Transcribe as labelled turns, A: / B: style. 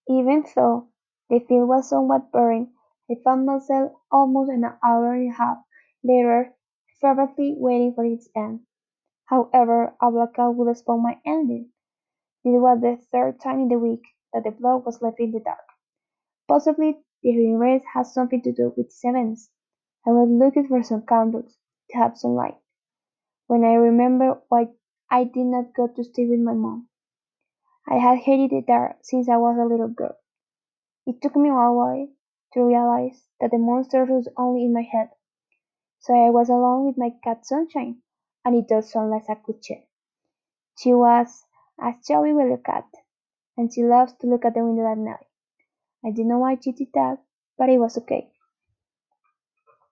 A: Even though the film was somewhat boring, I found myself almost an hour and a half later fervently waiting for its end. However, a blackout would spoil my ending. This was the third time in the week that the plot was left in the dark. Possibly the race has something to do with sevens. I was looking for some candles to have some light, when I remembered why I did not go to stay with my mom. I had hated the dark since I was a little girl. It took me a while to realize that the monster was only in my head, so I was alone with my cat Sunshine, and it does sound like a cliché. She was a jolly little cat, and she loves to look at the window at night. I didn't know why she did that, but it was okay.